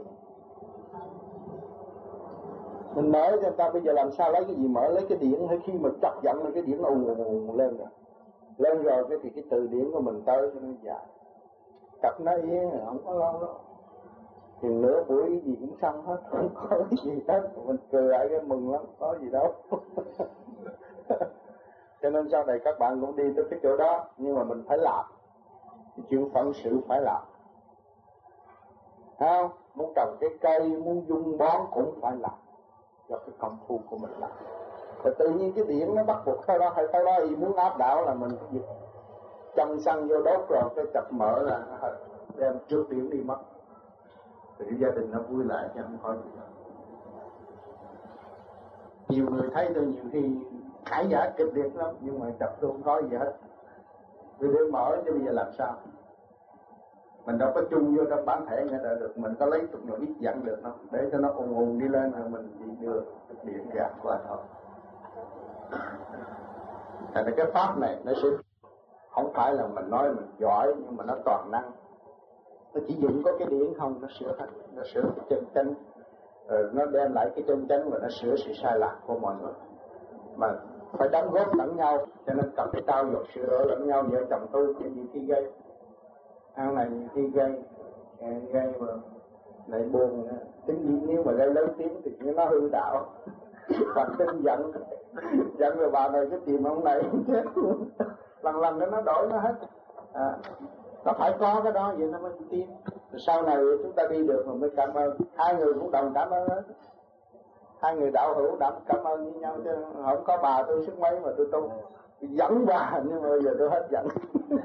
Mình mở cho người ta bây giờ làm sao lấy cái gì mở, lấy cái điển hay khi mà chọc giận là cái điển nó ùng ùng lên rồi. Lên rồi cái thì cái từ điển của mình tới cho nó dài. Chọc nó yên không có lâu đâu. Thì nửa buổi cái gì cũng xong hết, không có cái gì hết. Mình cười lại cái mừng lắm, có gì đâu. Cho nên sau này các bạn cũng đi tới cái chỗ đó, nhưng mà mình phải làm. Chuyện phận sự phải làm. Thấy không? Muốn trồng cái cây, muốn dung bón cũng phải làm. Do cái công phu của mình làm. Rồi tự nhiên cái điện nó bắt buộc sau đó hay sau đó thì muốn áp đảo là mình phải châm xăng vô đốt rồi cái chập mở là đem trước điện đi mất. Thì gia đình nó vui lại chứ không có gì đâu. Nhiều người thấy tôi nhiều khi khải giả kịch liệt lắm, nhưng mà chập tôi không có gì hết. Tôi để mở chứ bây giờ làm sao? Mình đâu có chung vô trong bản thể nghe đã được, mình có lấy chút nữa ít dặn được đâu, để cho nó ùng ùng đi lên rồi mình chỉ đưa chút điện gạt qua thôi. Thành ra cái pháp này nó sẽ không phải là mình nói mình giỏi, nhưng mà nó toàn năng. Nó chỉ dùng có cái điện không, nó sửa hết, nó sửa cái chân chánh, rồi nó đem lại cái chân chánh và nó sửa sự sai lạc của mọi người. Mà phải đóng góp lẫn nhau, cho nên cần phải trao dồi sửa đổi lẫn nhau, vợ chồng tu chứ nhiều khi gây ăn này khi gây gây mà lại buồn, tính nếu mà gây lớn tiếng thì nó hư đạo. Hoặc tin giận giận rồi bà này cái tìm ông này chết luôn, lần lần nó đổi nó hết. À, nó phải có cái đó vậy nó mới tiến. Rồi sau này chúng ta đi được rồi mới cảm ơn, hai người cũng đồng cảm ơn hết. Hai người đạo hữu đắm cảm ơn với nhau, chứ không có bà tôi sức mấy mà tôi tu dẫn bà, nhưng mà bây giờ tôi hết giận.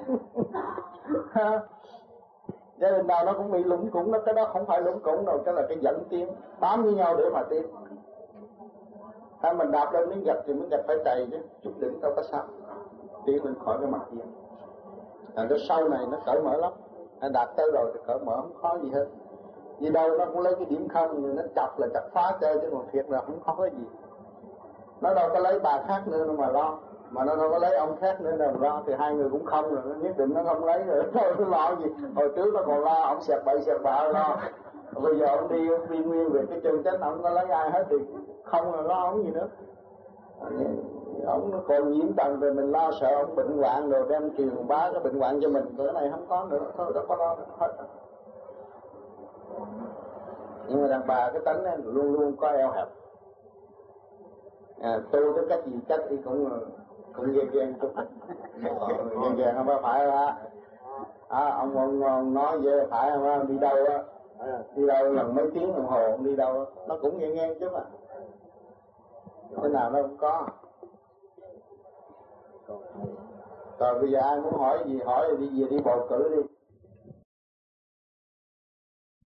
Gia đình nào nó cũng bị lũng củng, nó cái đó không phải lũng củng đâu, cái là cái dẫn tiến, bám với nhau để mà tiến.ถ้mình đạp lên miếng gạch thì miếng gạch phải chày chứ, chút đỉnh đâu có sao, tiến lên khỏi cái mặt kia. À, nó sau này nó cởi mở lắm, đạt tới rồi thì cởi mở không khó gì hết. Vì đâu nó cũng lấy cái điểm không, nhưng nó chọc là chọc phá chơi, chứ còn thiệt là không có cái gì. Nó đâu có lấy bà khác nữa mà lo, mà nó đâu có lấy ông khác nữa mà lo, thì hai người cũng không rồi, nó nhất định nó không lấy rồi, thôi nó lo gì. Hồi trước nó còn lo, ông xẹt bậy xẹt bạ lo, bây giờ ông đi ông đi nguyên về cái chân chánh, ông có lấy ai hết thì không là lo ông gì nữa. Ông nó còn nhiễm trần rồi mình lo sợ ông bệnh hoạn rồi đem truyền bá cái bệnh hoạn cho mình, cái này không có nữa, thôi đâu có lo nữa hết. Nhưng mà đàn bà cái tánh này luôn luôn có eo hẹp. À, tu tới cách gì cách thì cũng cũng ghen ghen chút, ghen ghen không phải là à, ông, ông, ông nói về phải không, đi đâu á, đi đâu lần mấy tiếng đồng hồ đi đâu, nó cũng ghen ghen chứ mà, thế nào nó cũng có. Rồi bây giờ ai muốn hỏi gì hỏi thì đi về đi bầu cử đi.